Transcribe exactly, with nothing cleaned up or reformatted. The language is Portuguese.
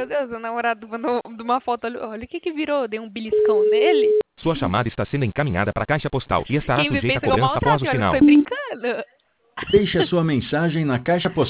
Deus, o namorado mandou de uma foto, olha, olha o que que virou, dei um beliscão nele. Sua chamada está sendo encaminhada para a caixa postal e estará Quem vê sujeita a pensa que é o cobrança após maltrato, o e olha que sinal. foi brincando. Deixe a sua mensagem na caixa postal.